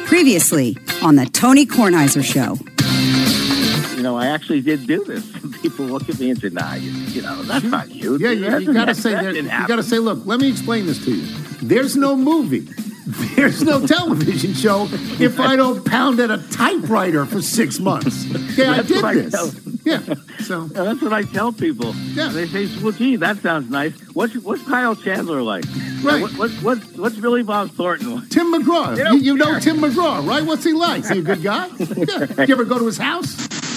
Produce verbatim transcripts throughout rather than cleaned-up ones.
Previously on the Tony Kornheiser Show. You know, I actually did do this. People look at me and say, nah, you, you know, that's not you. Yeah, you, you got to say that. You got to say, look, let me explain this to you. There's no movie. There's no television show if I don't pound at a typewriter for six months. Okay, I did I this. tell, yeah, so yeah, that's what I tell people. Yeah. They say, well, gee, that sounds nice. What's what's Kyle Chandler like? Right. What, what, what, what's Billy Bob Thornton like? Tim McGraw. They You, don't you know care. Tim McGraw, right? What's he like? Is he a good guy? Yeah. You ever go to his house?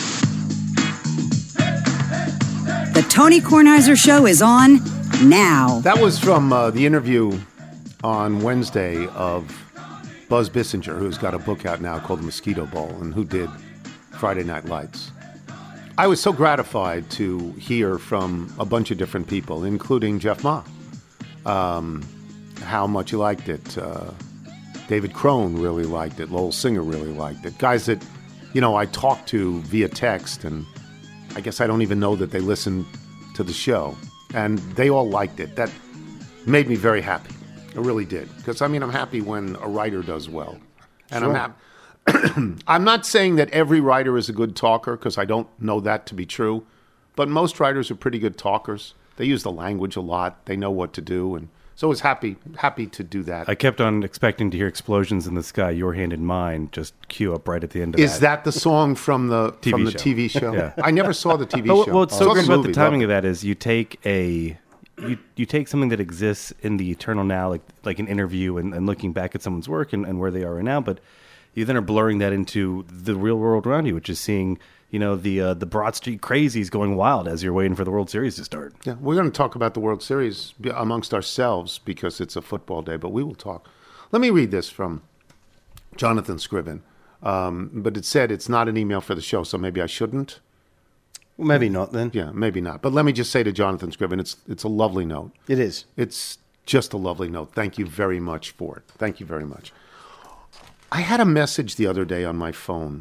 The Tony Kornheiser Show is on now. That was from uh, the interview on Wednesday of Buzz Bissinger, who's got a book out now called The Mosquito Bowl, and who did Friday Night Lights. I was so gratified to hear from a bunch of different people, including Jeff Ma, um, how much he liked it. Uh, David Crone really liked it. Lowell Singer really liked it. Guys that, you know, I talked to via text, and I guess I don't even know that they listened to the show. And they all liked it. That made me very happy. It really did. Because, I mean, I'm happy when a writer does well. And Sure. I'm happy. I'm not saying that every writer is a good talker, because I don't know that to be true. But most writers are pretty good talkers. They use the language a lot. They know what to do. And so I was happy, happy to do that. I kept on expecting to hear explosions in the sky, your hand in mine, just cue up right at the end of Is that. that the song from the T V from the show. T V show? Yeah. I never saw the T V But show. what's so Saw great about the movie, timing loved of that is you take a you you take something that exists in the eternal now, like like an interview and, and looking back at someone's work and, and where they are right now, but you then are blurring that into the real world around you, which is seeing, you know, the uh, the Broad Street crazies going wild as you're waiting for the World Series to start. Yeah, we're going to talk about the World Series amongst ourselves because it's a football day, but we will talk. Let me read this from Jonathan Scriven. Um, but it said it's not an email for the show, so maybe I shouldn't. Well, maybe not then. Yeah, maybe not. But let me just say to Jonathan Scriven, it's it's a lovely note. It is. It's just a lovely note. Thank you very much for it. Thank you very much. I had a message the other day on my phone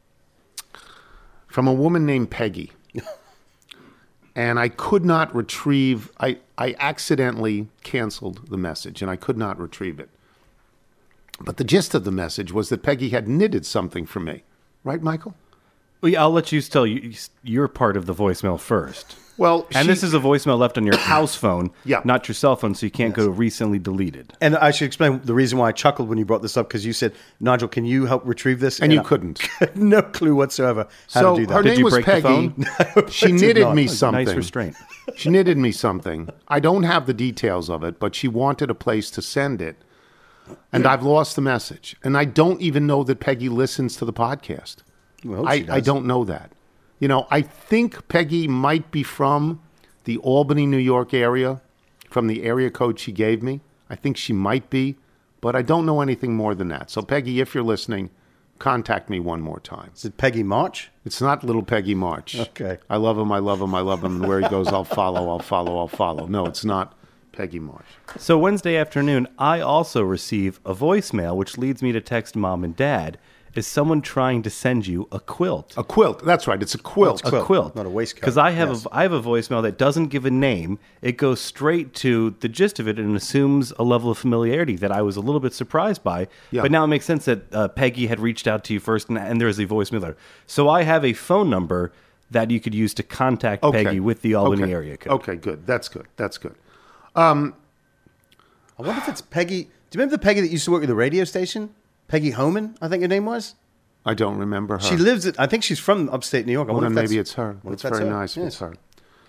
from a woman named Peggy. And I could not retrieve, I, I accidentally canceled the message and I could not retrieve it. But the gist of the message was that Peggy had knitted something for me. Right, Michael? Well, yeah, I'll let you tell you your part of the voicemail first. Well, And she- this is a voicemail left on your house phone, Yeah. not your cell phone, so you can't go recently deleted. And I should explain the reason why I chuckled when you brought this up, because you said, Nigel, can you help retrieve this? And you I couldn't. had no clue whatsoever how So to do that. her Did name you was break the Peggy. phone? She I did knitted not. me Nice something. Nice restraint. She knitted me something. I don't have the details of it, but she wanted a place to send it. And I've lost the message. And I don't even know that Peggy listens to the podcast. Well, I, she I does. don't know that. You know, I think Peggy might be from the Albany, New York area, from the area code she gave me. I think she might be, but I don't know anything more than that. So, Peggy, if you're listening, contact me one more time. Is it Peggy March? It's not little Peggy March. Okay. I love him, I love him, I love him. And where he goes, I'll follow, I'll follow, I'll follow. No, it's not Peggy March. So Wednesday afternoon, I also receive a voicemail, which leads me to text mom and dad. Is someone trying to send you a quilt? A quilt. That's right. It's a quilt. It's A quilt, quilt, not a waistcoat. Because I have Yes. a I have a voicemail that doesn't give a name. It goes straight to the gist of it and assumes a level of familiarity that I was a little bit surprised by. Yeah. But now it makes sense that uh, Peggy had reached out to you first, and, and there is a voicemail there. So I have a phone number that you could use to contact Okay. Peggy with the Albany Okay. area code. Okay, good. That's good. That's good. I wonder if it's Peggy. Do you remember the Peggy that used to work at the radio station? Peggy Homan, I think her name was. I don't remember her. She lives at, I think she's from upstate New York. I Well, wonder then if maybe that's- it's her. wonder It's if that's very her. nice if Yes. it's her.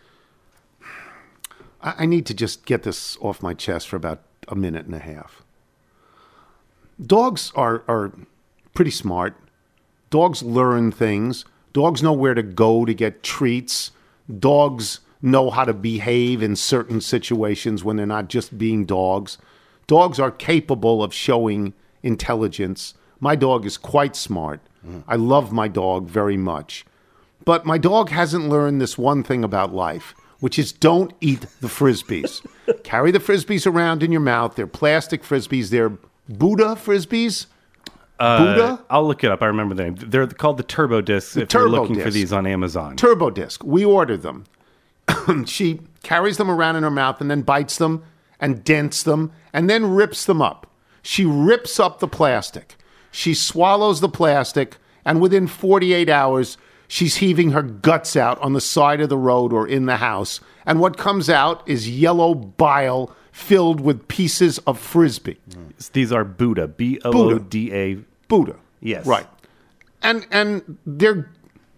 I, I need to just get this off my chest for about a minute and a half. Dogs are, are pretty smart. Dogs learn things. Dogs know where to go to get treats. Dogs know how to behave in certain situations when they're not just being dogs. Dogs are capable of showing intelligence. My dog is quite smart. Mm. I love my dog very much. But my dog hasn't learned this one thing about life, which is don't eat the Frisbees. Carry the Frisbees around in your mouth. They're plastic Frisbees. They're Buddha Frisbees. Uh, Buddha? I'll look it up. I remember the name. They're called the Turbo Discs. If Turbo you're looking for Disc. these on Amazon. Turbo Disc. We ordered them. She carries them around in her mouth and then bites them and dents them and then rips them up. She rips up the plastic. She swallows the plastic, and within forty-eight hours, she's heaving her guts out on the side of the road or in the house. And what comes out is yellow bile filled with pieces of Frisbee. These are Buddha, B O O D A. Buddha. Yes. Right. And and they're,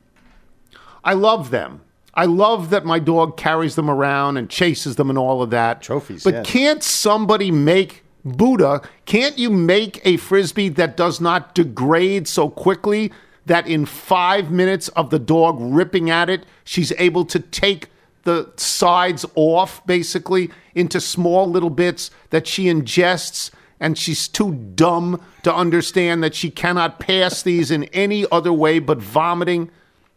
I love them. I love that my dog carries them around and chases them and all of that. Trophies, But yes. can't somebody make Buddha, can't you make a Frisbee that does not degrade so quickly that in five minutes of the dog ripping at it, she's able to take the sides off, basically, into small little bits that she ingests, and she's too dumb to understand that she cannot pass these in any other way but vomiting?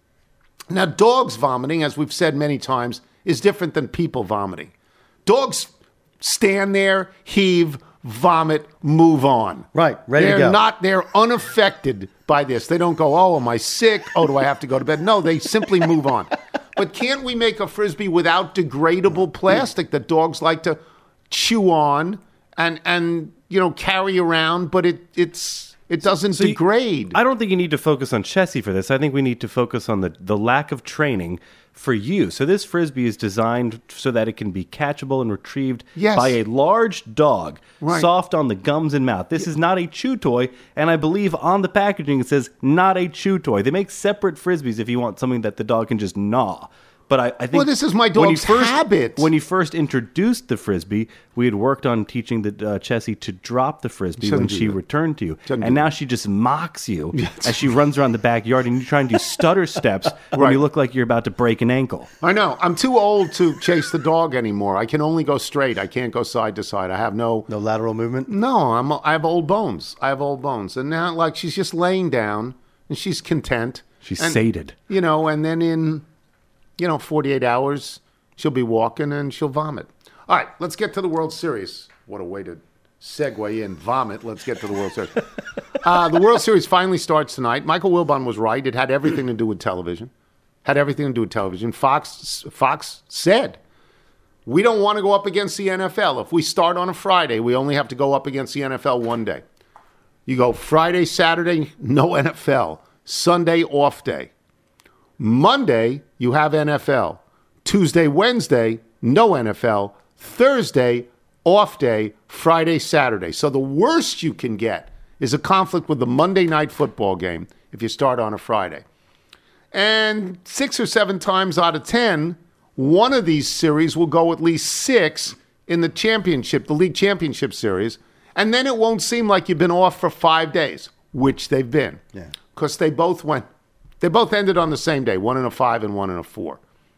Now, dogs vomiting, as we've said many times, is different than people vomiting. Dogs stand there, heave, vomit, move on. Right, ready to they're go. Not, they're unaffected by this. They don't go, oh, am I sick? Oh, do I have to go to bed? No, they simply move on. But can't we make a Frisbee without degradable plastic that dogs like to chew on and, and you know, carry around, but it it's... It doesn't So you- degrade. I don't think you need to focus on Chessie for this. I think we need to focus on the, the lack of training for you. So this Frisbee is designed so that it can be catchable and retrieved Yes. by a large dog, Right. soft on the gums and mouth. This is not a chew toy, and I believe on the packaging it says not a chew toy. They make separate Frisbees if you want something that the dog can just gnaw. But I, I think Well, this is my when you dog's first, habit. When you first introduced the Frisbee, we had worked on teaching the uh, Chessie to drop the Frisbee Shouldn't when do she that. returned to you. Shouldn't and do now that. she just mocks you as she runs around the backyard, and you try and do stutter steps when Right. you look like you're about to break an ankle. I know. I'm too old to chase the dog anymore. I can only go straight. I can't go side to side. I have no... No lateral movement. No, I'm, I have old bones. I have old bones. And now, like, she's just laying down, and she's content. She's and, sated. You know, and then in, you know, forty-eight hours, she'll be walking and she'll vomit. All right, let's get to the World Series. What a way to segue in. Vomit. Let's get to the World Series. Uh, the World Series finally starts tonight. Michael Wilbon was right. It had everything to do with television. Had everything to do with television. Fox, Fox said, we don't want to go up against the N F L. If we start on a Friday, we only have to go up against the N F L one day. You go Friday, Saturday, no N F L. Sunday, off day. Monday, you have N F L. Tuesday, Wednesday, no N F L. Thursday, off day. Friday, Saturday. So the worst you can get is a conflict with the Monday night football game if you start on a Friday. And six or seven times out of ten, one of these series will go at least six in the championship, the league championship series, and then it won't seem like you've been off for five days, which they've been. Yeah. Because they both went, they both ended on the same day, one in a five and one in a four.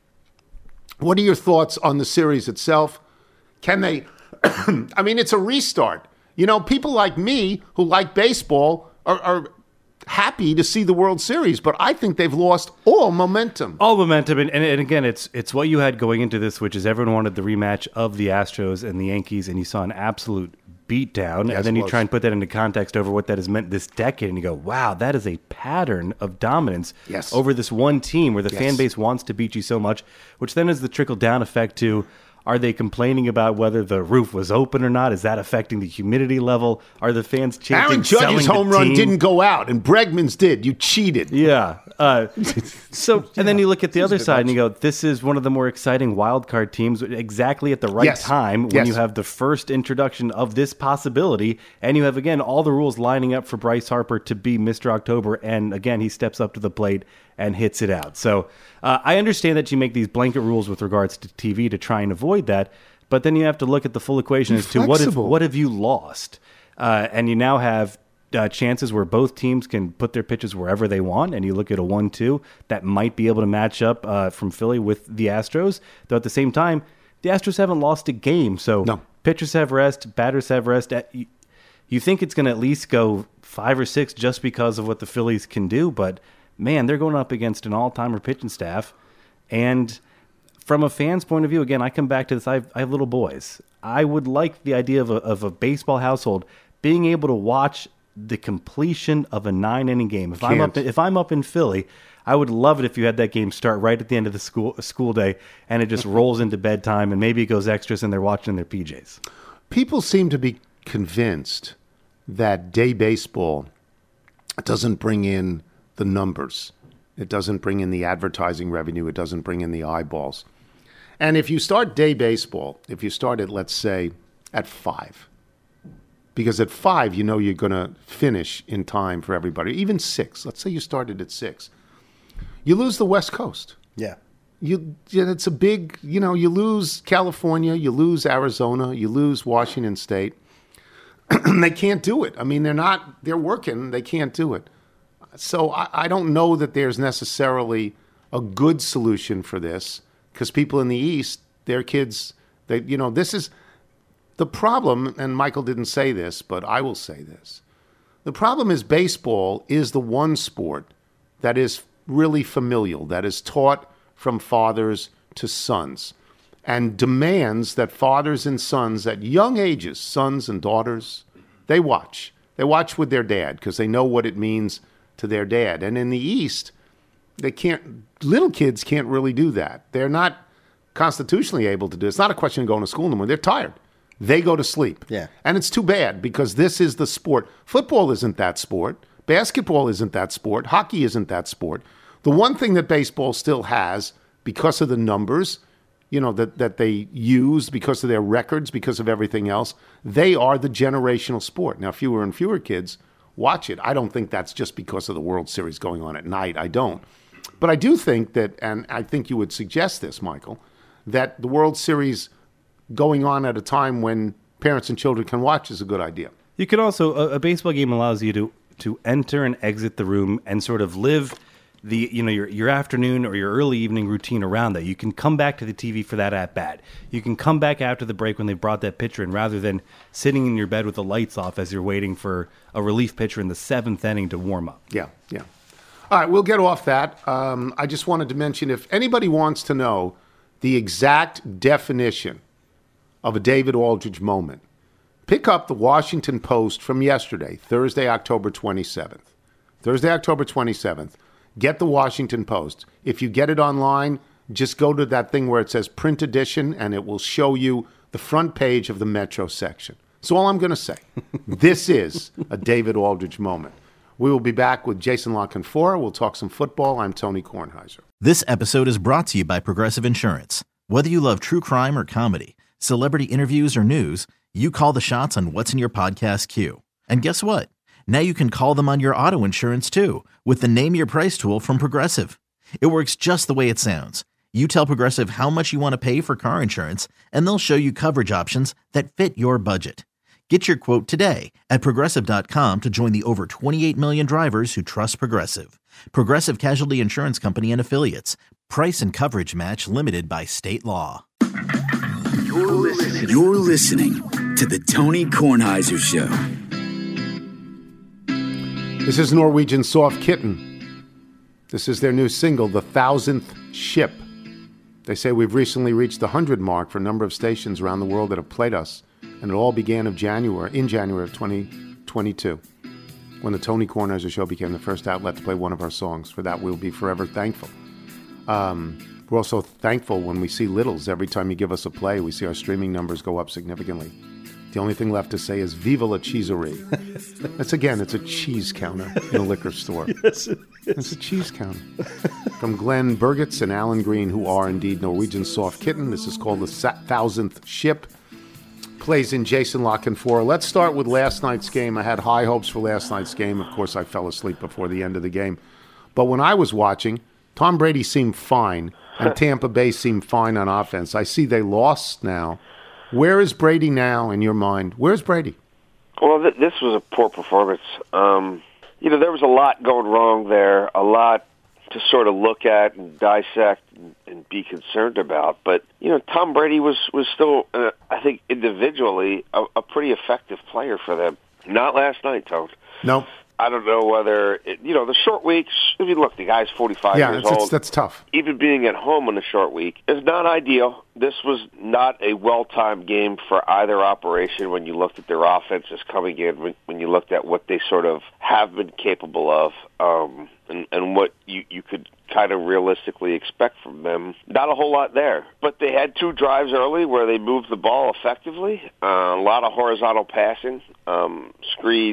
What are your thoughts on the series itself? Can they, I mean, it's a restart. You know, people like me who like baseball are, are happy to see the World Series, but I think they've lost all momentum. All momentum, and, and, and again, it's it's what you had going into this, which is everyone wanted the rematch of the Astros and the Yankees, and you saw an absolute beatdown, Yes, and then it you was. try and put that into context over what that has meant this decade, and you go, wow, that is a pattern of dominance Yes. over this one team where the Yes. fan base wants to beat you so much, which then is the trickle-down effect to, are they complaining about whether the roof was open or not? Is that affecting the humidity level? Are the fans chanting, Aaron selling Judge's the home run team? didn't go out, and Bregman's did. You cheated. Yeah. Uh, so, and then you look at the other side and you go, this is one of the more exciting wild card teams exactly at the right Yes. time when Yes. you have the first introduction of this possibility. And you have, again, all the rules lining up for Bryce Harper to be Mister October. And again, he steps up to the plate and hits it out. So uh, I understand that you make these blanket rules with regards to T V to try and avoid that. But then you have to look at the full equation Be as to what have, flexible. what have you lost? Uh, and you now have uh, chances where both teams can put their pitches wherever they want. And you look at a one two that might be able to match up uh, from Philly with the Astros. Though at the same time, the Astros haven't lost a game. So No. pitchers have rest, batters have rest. Uh, You, you think it's going to at least go five or six just because of what the Phillies can do. But, man, they're going up against an all-timer pitching staff. And from a fan's point of view, again, I come back to this. I have, I have little boys. I would like the idea of a, of a baseball household being able to watch the completion of a nine-inning game. If I'm up, Can't. if I'm up in Philly, I would love it if you had that game start right at the end of the school school day, and it just rolls into bedtime, and maybe it goes extras, and they're watching their P Js. People seem to be convinced that day baseball It doesn't bring in the numbers. It doesn't bring in the advertising revenue. It doesn't bring in the eyeballs. And if you start day baseball, if you start at, let's say, at five, because at five, you know you're going to finish in time for everybody, even six. Let's say you started at six. You lose the West Coast. Yeah. You, it's a big, you know, you lose California, you lose Arizona, you lose Washington State. They can't do it. I mean, they're not, they're working, they can't do it. So I, I don't know that there's necessarily a good solution for this, because people in the East, their kids, they, you know, this is the problem, and Michael didn't say this, but I will say this. The problem is baseball is the one sport that is really familial, that is taught from fathers to sons, and demands that fathers and sons at young ages, sons and daughters, they watch. They watch with their dad because they know what it means to their dad. And in the East, they can't, little kids can't really do that. They're not constitutionally able to do it. It's not a question of going to school anymore. They're tired. They go to sleep. Yeah. And it's too bad because this is the sport. Football isn't that sport. Basketball isn't that sport. Hockey isn't that sport. The one thing that baseball still has, because of the numbers, you know, that, that they use, because of their records, because of everything else, they are the generational sport. Now, fewer and fewer kids watch it. I don't think that's just because of the World Series going on at night. I don't. But I do think that, and I think you would suggest this, Michael, that the World Series going on at a time when parents and children can watch is a good idea. You could also, a, a baseball game allows you to, to enter and exit the room and sort of live the, you know, your your afternoon or your early evening routine around that. You can come back to the T V for that at bat. You can come back after the break when they brought that pitcher in, rather than sitting in your bed with the lights off as you're waiting for a relief pitcher in the seventh inning to warm up. Yeah, yeah. All right, we'll get off that. Um, I just wanted to mention, if anybody wants to know the exact definition of a David Aldridge moment, pick up the Washington Post from yesterday, Thursday, October twenty-seventh. Thursday, October twenty-seventh. Get the Washington Post. If you get it online, just go to that thing where it says print edition, and it will show you the front page of the Metro section. So all I'm going to say, this is a David Aldridge moment. We will be back with Jason La Canfora. We'll talk some football. I'm Tony Kornheiser. This episode is brought to you by Progressive Insurance. Whether you love true crime or comedy, celebrity interviews or news, you call the shots on what's in your podcast queue. And guess what? Now you can call them on your auto insurance too with the Name Your Price tool from Progressive. It works just the way it sounds. You tell Progressive how much you want to pay for car insurance, and they'll show you coverage options that fit your budget. Get your quote today at Progressive dot com to join the over twenty-eight million drivers who trust Progressive. Progressive Casualty Insurance Company and Affiliates. Price and coverage match limited by state law. You're listening, You're listening to the Tony Kornheiser Show. This is Norwegian Soft Kitten. This is their new single, The Thousandth Ship. They say we've recently reached the hundred mark for a number of stations around the world that have played us, and it all began of January, in January of twenty twenty-two, when the Tony Kornheiser Show became the first outlet to play one of our songs. For that, we'll be forever thankful. Um, we're also thankful when we see littles. Every time you give us a play, we see our streaming numbers go up significantly. The only thing left to say is Viva la Cheeserie. That's, again, it's a cheese counter in a liquor store. Yes, it is. It's a cheese counter. From Glenn Burgitz and Alan Green, who are indeed Norwegian Soft Kitten. This is called The Thousandth Ship. Plays in Jason La Canfora. Let's start with last night's game. I had high hopes for last night's game. Of course, I fell asleep before the end of the game. But when I was watching, Tom Brady seemed fine, and Tampa Bay seemed fine on offense. I see they lost now. Where is Brady now in your mind? Where's Brady? Well, th- this was a poor performance. Um, you know, there was a lot going wrong there, a lot to sort of look at and dissect and, and be concerned about. But, you know, Tom Brady was, was still, uh, I think, individually, a, a pretty effective player for them. Not last night, Tone. No. I don't know whether, it, you know, the short weeks, I mean, look, the guy's forty-five yeah, years that's, old. that's tough. Even being at home on the short week is not ideal. This was not a well-timed game for either operation when you looked at their offenses coming in, when, when you looked at what they sort of have been capable of, um, and, and what you, you could kind of realistically expect from them. Not a whole lot there. But they had two drives early where they moved the ball effectively, uh, a lot of horizontal passing, um, screens,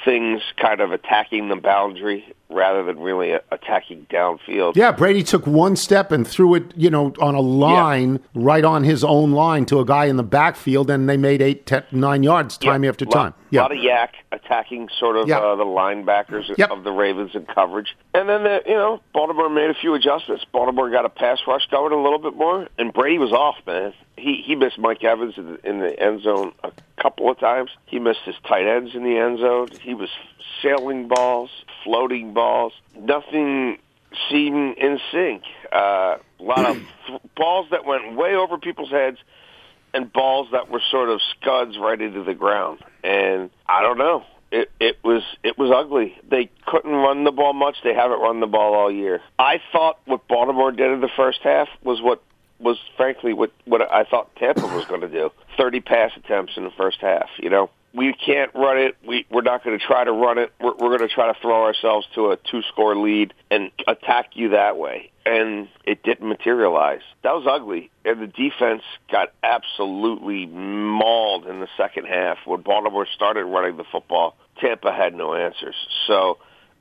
things kind of attacking the boundary rather than really a- attacking downfield. Yeah, Brady took one step and threw it, you know, on a line, yeah. right on his own line to a guy in the backfield, and they made eight, ten, nine yards time yep. after lot, time. Yeah, a lot of yak attacking sort of yep. uh, the linebackers yep. of the Ravens in coverage. And then, the, you know, Baltimore made a few adjustments. Baltimore got a pass rush going a little bit more, and Brady was off, man. He he missed Mike Evans in the, in the end zone a couple of times. He missed his tight ends in the end zone. He was sailing balls, floating balls. Nothing seemed in sync. Uh, a lot of th- balls that went way over people's heads and balls that were sort of scuds right into the ground. And I don't know. It it was it was ugly. They couldn't run the ball much. They haven't run the ball all year. I thought what Baltimore did in the first half was what was frankly what, what I thought Tampa was going to do. thirty pass attempts in the first half, you know. We can't run it. We, we're not going to try to run it. We're, we're going to try to throw ourselves to a two-score lead and attack you that way. And it didn't materialize. That was ugly. And the defense got absolutely mauled in the second half. When Baltimore started running the football, Tampa had no answers. So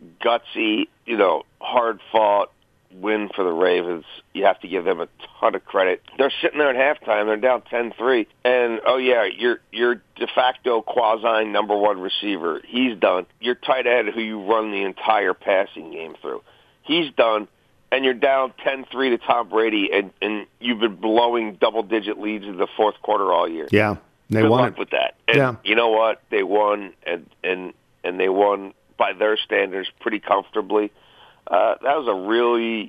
gutsy, you know, hard-fought win for the Ravens. You have to give them a ton of credit. They're sitting there at halftime. They're down ten three. And, oh, yeah, your your de facto quasi number one receiver, he's done. Your tight end who you run the entire passing game through, he's done. And you're down ten three to Tom Brady, and, and you've been blowing double-digit leads in the fourth quarter all year. Yeah, they Good won luck it. with that. And yeah. you know what? They won, and, and, and they won by their standards pretty comfortably. Uh, that was a really,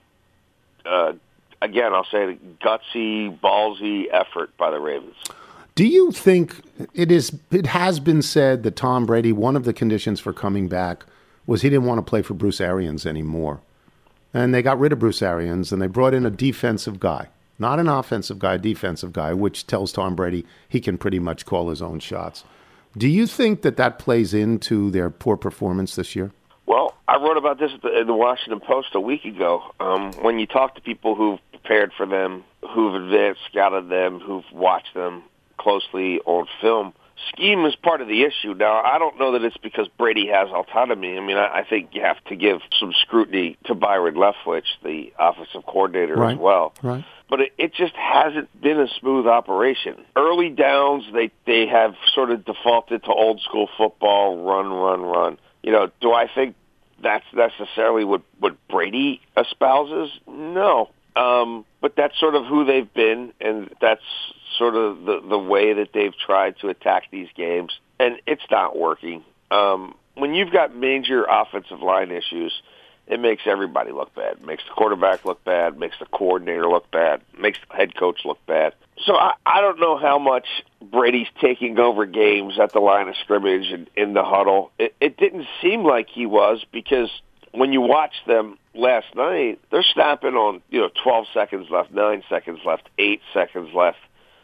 uh, again, I'll say it, gutsy, ballsy effort by the Ravens. Do you think it is? It has been said that Tom Brady, one of the conditions for coming back was he didn't want to play for Bruce Arians anymore. And they got rid of Bruce Arians, and they brought in a defensive guy. Not an offensive guy, a defensive guy, which tells Tom Brady he can pretty much call his own shots. Do you think that that plays into their poor performance this year? Well, I wrote about this in the Washington Post a week ago. Um, when you talk to people who've prepared for them, who've advanced, scouted them, who've watched them closely on film, scheme is part of the issue. Now, I don't know that it's because Brady has autonomy. I mean, I, I think you have to give some scrutiny to Byron Leftwich, the offensive coordinator, right. as well. Right. But it, it just hasn't been a smooth operation. Early downs, they, they have sort of defaulted to old school football, run, run, run. You know, do I think that's necessarily what, what Brady espouses? No. Um, but that's sort of who they've been, and that's sort of the, the way that they've tried to attack these games, and it's not working. Um, when you've got major offensive line issues, it makes everybody look bad. It makes the quarterback look bad, makes the coordinator look bad, makes the head coach look bad. So I, I don't know how much Brady's taking over games at the line of scrimmage and in the huddle. It, it didn't seem like he was, because when you watch them last night, they're snapping on, you know, twelve seconds left, nine seconds left, eight seconds left.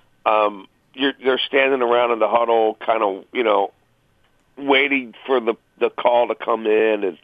Um, you're, they're standing around in the huddle, kind of, you know, waiting for the, the call to come in, and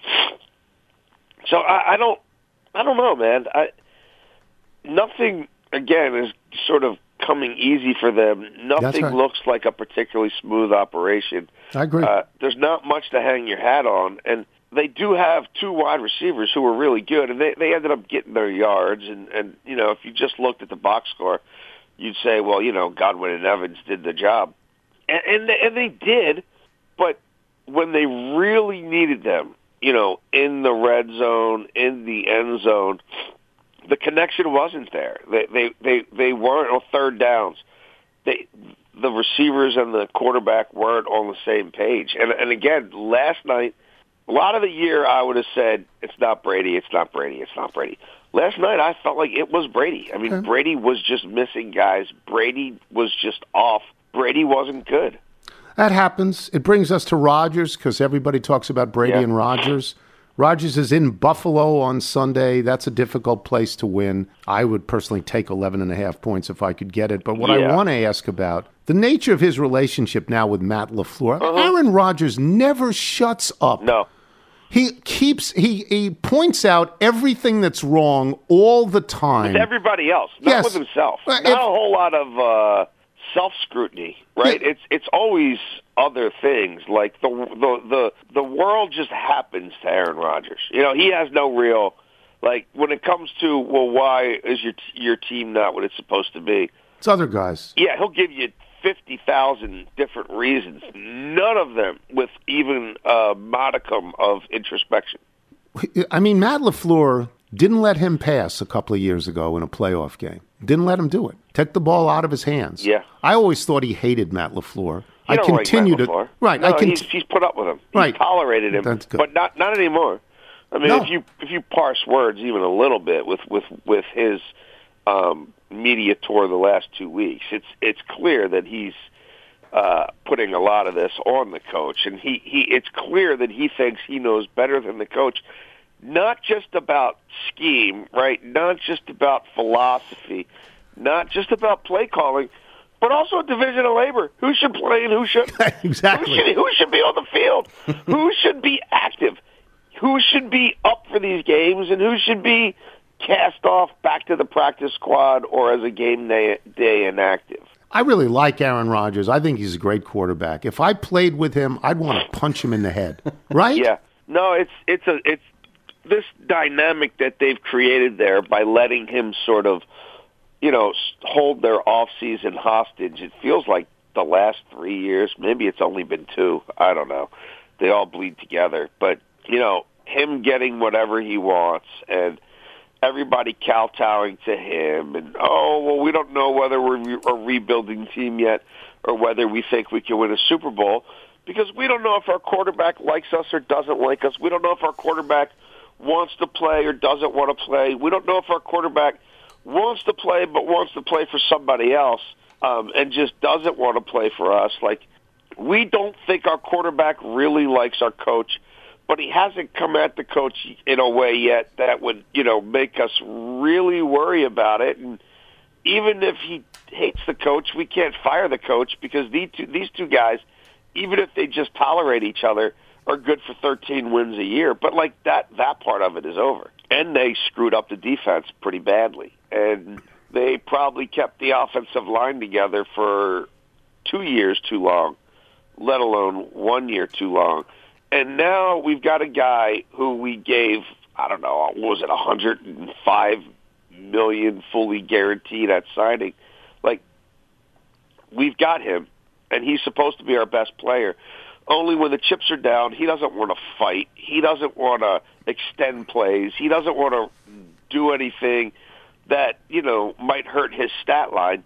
so I, I don't, I don't know, man. I, nothing again is sort of coming easy for them. Nothing right. looks like a particularly smooth operation. I agree. Uh, there's not much to hang your hat on, and they do have two wide receivers who are really good, and they they ended up getting their yards. And, and you know, if you just looked at the box score, you'd say, well, you know, Godwin and Evans did the job, and and they, and they did. But when they really needed them, you know, in the red zone, in the end zone, the connection wasn't there. They they they, they weren't on third downs. They the receivers and the quarterback weren't on the same page. And and again, last night, a lot of the year I would have said it's not Brady, it's not Brady, it's not Brady. Last night I felt like it was Brady. I mean, okay. Brady was just missing guys. Brady was just off. Brady wasn't good. That happens. It brings us to Rodgers, because everybody talks about Brady yeah. and Rodgers. Rodgers is in Buffalo on Sunday. That's a difficult place to win. I would personally take eleven and a half points if I could get it. But what yeah. I want to ask about, the nature of his relationship now with Matt LaFleur. Uh-huh. Aaron Rodgers never shuts up. No. He keeps, he, he points out everything that's wrong all the time. With everybody else, not yes. with himself. Uh, not if, a whole lot of uh, self-scrutiny, right? Yeah. It's it's always other things. Like the the the the world just happens to Aaron Rodgers. You know, he has no real like when it comes to well, why is your your team not what it's supposed to be? It's other guys. Yeah, he'll give you fifty thousand different reasons. None of them with even a modicum of introspection. I mean, Matt LaFleur didn't let him pass a couple of years ago in a playoff game. Didn't let him do it. Took the ball out of his hands. Yeah. I always thought he hated Matt LaFleur. You I don't continue like Matt to LaFleur. right. No, I can. he's, he's put up with him. He's Right. tolerated him, That's good. but not not anymore. I mean, No. if you if you parse words even a little bit with with with his um, media tour the last two weeks, it's it's clear that he's uh, putting a lot of this on the coach, and he, he it's clear that he thinks he knows better than the coach. Not just about scheme, right? Not just about philosophy, not just about play calling, but also a division of labor. Who should play and who shouldn't? Exactly. Who should, who should be on the field? Who should be active? Who should be up for these games? And who should be cast off back to the practice squad or as a game day, day inactive? I really like Aaron Rodgers. I think he's a great quarterback. If I played with him, I'd want to punch him in the head. Right? Yeah. No, it's it's a it's this dynamic that they've created there by letting him sort of, you know, hold their off-season hostage. It feels like the last three years, maybe it's only been two. I don't know. They all bleed together. But, you know, him getting whatever he wants and everybody kowtowing to him and, oh, well, we don't know whether we're a rebuilding team yet or whether we think we can win a Super Bowl because we don't know if our quarterback likes us or doesn't like us. We don't know if our quarterback wants to play or doesn't want to play. We don't know if our quarterback wants to play but wants to play for somebody else um, and just doesn't want to play for us. Like, we don't think our quarterback really likes our coach, but he hasn't come at the coach in a way yet that would, you know, make us really worry about it. And even if he hates the coach, we can't fire the coach because these two, these two guys, even if they just tolerate each other, are good for thirteen wins a year. But, like, that, that part of it is over. And they screwed up the defense pretty badly. And they probably kept the offensive line together for two years too long, let alone one year too long. And now we've got a guy who we gave, I don't know, what was it, one hundred five million dollars fully guaranteed at signing. Like, we've got him, and he's supposed to be our best player. Only when the chips are down, he doesn't want to fight. He doesn't want to extend plays. He doesn't want to do anything that, you know, might hurt his stat line.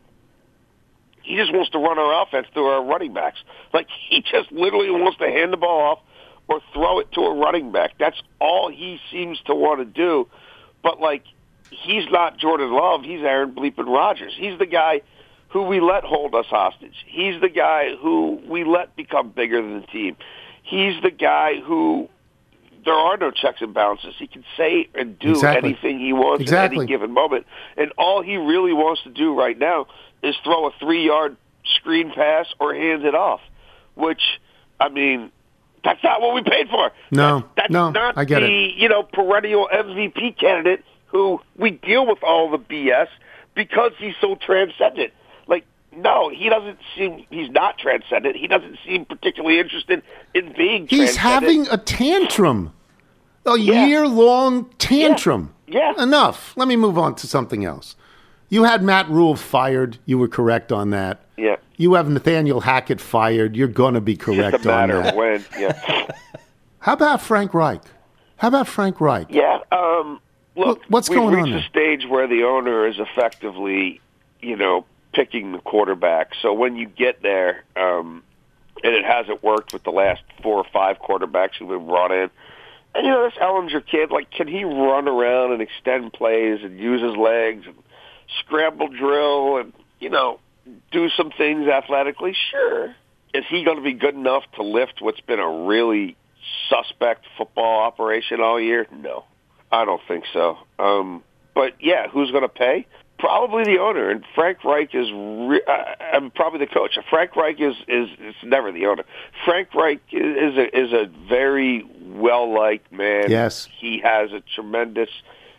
He just wants to run our offense through our running backs. Like, he just literally wants to hand the ball off or throw it to a running back. That's all he seems to want to do. But, like, he's not Jordan Love. He's Aaron bleeping Rodgers. He's the guy who we let hold us hostage. He's the guy who we let become bigger than the team. He's the guy who there are no checks and balances. He can say and do Exactly. anything he wants Exactly. at any given moment. And all he really wants to do right now is throw a three-yard screen pass or hand it off, which, I mean, that's not what we paid for. No, That's, that's no, not I get the, it. you know, perennial M V P candidate who we deal with all the B S because he's so transcendent. Like, no, he doesn't seem, he's not transcendent. He doesn't seem particularly interested in being He's transcendent. having a tantrum, a Yeah. year-long tantrum. Yeah. Yeah. Enough. Let me move on to something else. You had Matt Rule fired. You were correct on that. Yeah. You have Nathaniel Hackett fired. You're going to be It's correct just a matter on that. of when. Yeah. How about Frank Reich? How about Frank Reich? Yeah. Um, look, Look, what's we've going on reached there? a stage where the owner is effectively, you know, picking the quarterback. So when you get there, um, and it hasn't worked with the last four or five quarterbacks who've been brought in, and, you know, this Ellinger kid, like, can he run around and extend plays and use his legs and scramble drill and, you know, do some things athletically? Sure. Is he going to be good enough to lift what's been a really suspect football operation all year? No, I don't think so. Um, but, yeah, who's going to pay? Probably the owner, and Frank Reich is re- uh, I'm probably the coach. Frank Reich is is it's never the owner. Frank Reich is a, is a very well liked man. Yes, he has a tremendous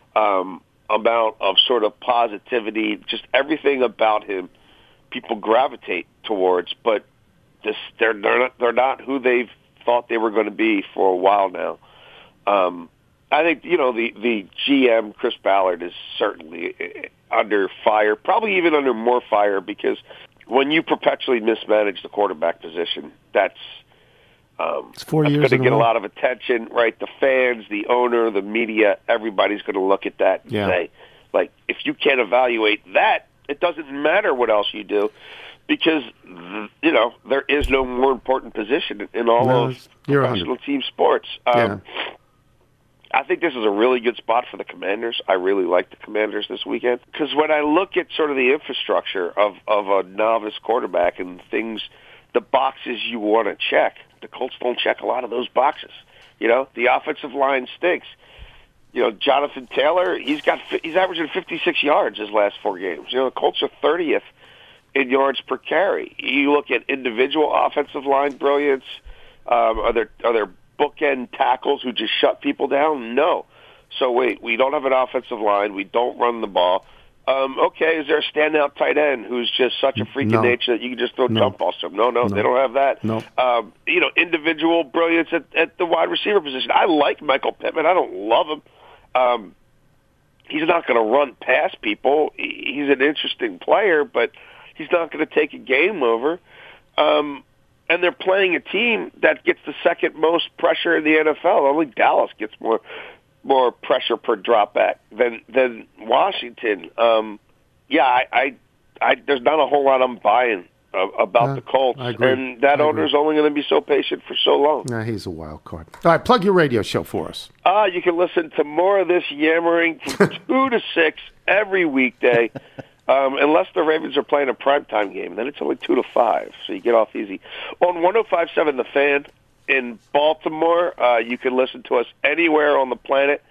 um, amount of sort of positivity. Just everything about him, people gravitate towards. But this they're they're not, they're not who they've thought they were going to be for a while now. Um, I think you know the the G M Chris Ballard is certainly under fire, probably even under more fire, because when you perpetually mismanage the quarterback position, that's um, it's four that's years going to get a a lot of attention, right? The fans, the owner, the media, everybody's going to look at that and yeah. say, like, if you can't evaluate that, it doesn't matter what else you do, because you know there is no more important position in all no, of professional team sports. Um, yeah. I think this is a really good spot for the Commanders. I really like the Commanders this weekend because when I look at sort of the infrastructure of, of a novice quarterback and things, the boxes you want to check, the Colts don't check a lot of those boxes. You know, the offensive line stinks. You know, Jonathan Taylor, he's got he's averaging fifty-six yards his last four games. You know, the Colts are thirtieth in yards per carry. You look at individual offensive line brilliance. Um, are there are there bookend tackles who just shut people down? No. So wait, we don't have an offensive line. We don't run the ball. Um, okay, is there a standout tight end who's just such a freak no. of nature that you can just throw no. jump balls to him? No, no, no, they don't have that. No. Um, you know, individual brilliance at, at the wide receiver position. I like Michael Pittman. I don't love him. Um, he's not going to run past people. He's an interesting player, but he's not going to take a game over. Um, and they're playing a team that gets the second most pressure in the N F L. Only Dallas gets more more pressure per drop back than than Washington. Um, yeah, I, I, I, there's not a whole lot I'm buying uh, about uh, the Colts, and that I owner's only going to be so patient for so long. Nah, he's a wild card. All right, plug your radio show for us. Uh, you can listen to more of this yammering from two to six every weekday. Um, unless the Ravens are playing a primetime game, then it's only two to five, so you get off easy. On one oh five point seven The Fan in Baltimore, uh, you can listen to us anywhere on the planet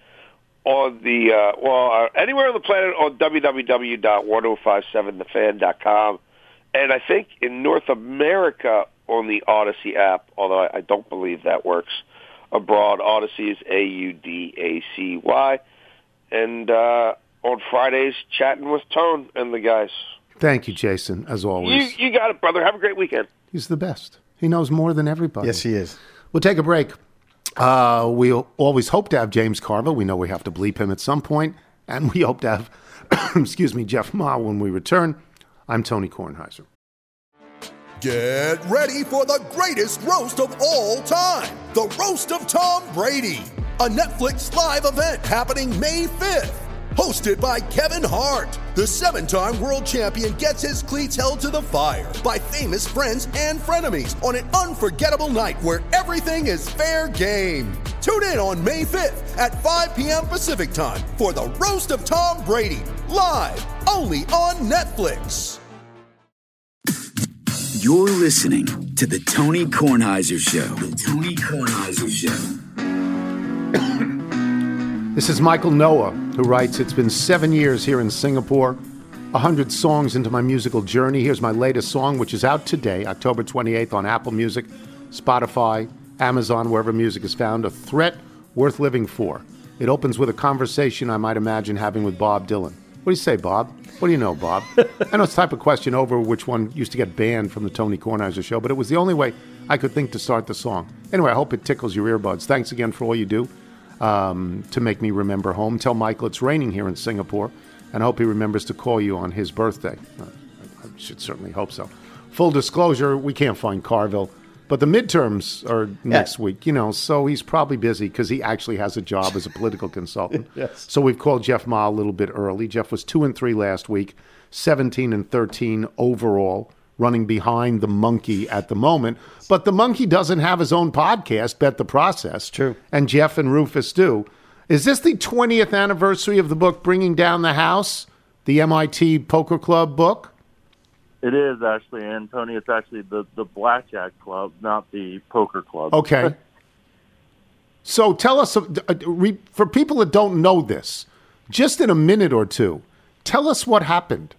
on the uh, well, uh, anywhere on the planet on w w w dot one oh five seven the fan dot com, and I think in North America on the Odyssey app, although I, I don't believe that works abroad. Odyssey is A U D A C Y, and uh, on Fridays, chatting with Tone and the guys. Thank you, Jason, as always. You, you got it, brother. Have a great weekend. He's the best. He knows more than everybody. Yes, he is. We'll take a break. Uh, we always hope to have James Carville. We know we have to bleep him at some point. And we hope to have, excuse me, Jeff Ma when we return. I'm Tony Kornheiser. Get ready for the greatest roast of all time. The Roast of Tom Brady. A Netflix live event happening May fifth. Hosted by Kevin Hart, the seven-time world champion gets his cleats held to the fire by famous friends and frenemies on an unforgettable night where everything is fair game. Tune in on May fifth at five p.m. Pacific time for the Roast of Tom Brady, live only on Netflix. You're listening to the Tony Kornheiser Show. The Tony Kornheiser Show. This is Michael Noah, who writes, "It's been seven years here in Singapore, a hundred songs into my musical journey. Here's my latest song, which is out today, October twenty-eighth, on Apple Music, Spotify, Amazon, wherever music is found. A threat worth living for. It opens with a conversation I might imagine having with Bob Dylan." What do you say, Bob? What do you know, Bob? I know it's the type of question over which one used to get banned from the Tony Kornheiser Show, but it was the only way I could think to start the song. Anyway, I hope it tickles your earbuds. Thanks again for all you do. Um, to make me remember home. Tell Michael it's raining here in Singapore, and I hope he remembers to call you on his birthday. Uh, I, I should certainly hope so. Full disclosure, we can't find Carville, but the midterms are next yeah. week, you know, so he's probably busy because he actually has a job as a political consultant. Yes. So we've called Jeff Ma a little bit early. Jeff was two and three last week, seventeen and thirteen overall, running behind the monkey at the moment. But the monkey doesn't have his own podcast, Bet the Process. True. And Jeff and Rufus do. Is this the twentieth anniversary of the book Bringing Down the House, the M I T Poker Club book? It is, actually, and Tony, it's actually the, the Blackjack Club, not the Poker Club. Okay. So tell us, uh, for people that don't know this, just in a minute or two, tell us what happened.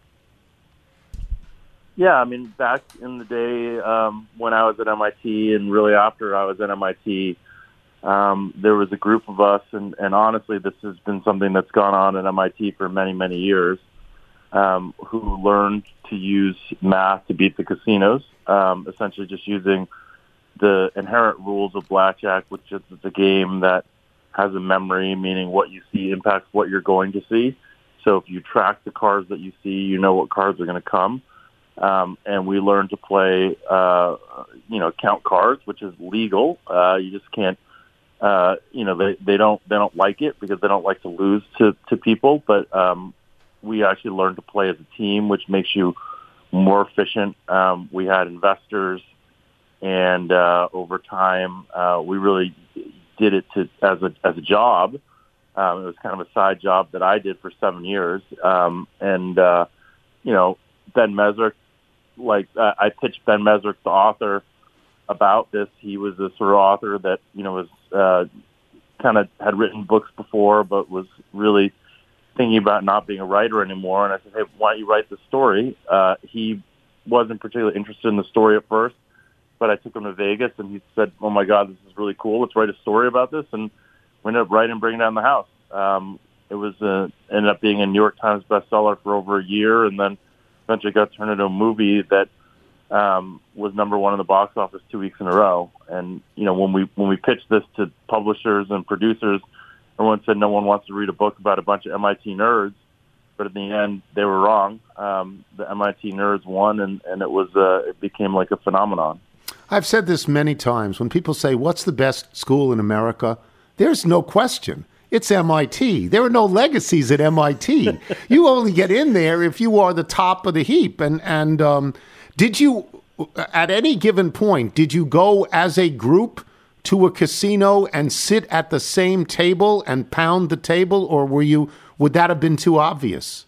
Yeah, I mean, back in the day um, when I was at M I T and really after I was at M I T, um, there was a group of us, and, and honestly, this has been something that's gone on at M I T for many, many years. um, who learned to use math to beat the casinos, um, essentially just using the inherent rules of blackjack, which is it's a game that has a memory, meaning what you see impacts what you're going to see. So if you track the cards that you see, you know what cards are going to come. Um, and we learned to play, uh, you know, count cards, which is legal. Uh, you just can't, uh, you know, they, they don't they don't like it because they don't like to lose to, to people. But um, we actually learned to play as a team, which makes you more efficient. Um, we had investors, and uh, over time, uh, we really did it to as a as a job. Um, it was kind of a side job that I did for seven years, um, and uh, you know, Ben Mesrick, like uh, I pitched Ben Mesrick, the author, about this. He was a sort of author that you know was uh, kind of had written books before, but was really thinking about not being a writer anymore. And I said, hey, why don't you write the story? Uh, he wasn't particularly interested in the story at first, but I took him to Vegas, and he said, oh, my God, this is really cool. Let's write a story about this. And we ended up writing and bringing down the house. Um, it was uh, ended up being a New York Times bestseller for over a year, and then eventually got turned into a movie that um, was number one in the box office two weeks in a row. And, you know, when we when we pitched this to publishers and producers, everyone said no one wants to read a book about a bunch of M I T nerds. But in the end, they were wrong. Um, the M I T nerds won, and, and it was uh, it became like a phenomenon. I've said this many times. When people say, what's the best school in America? There's no question. It's M I T. There are no legacies at M I T. You only get in there if you are the top of the heap. And, and um, did you, at any given point, did you go as a group to a casino and sit at the same table and pound the table, or were you, would that have been too obvious?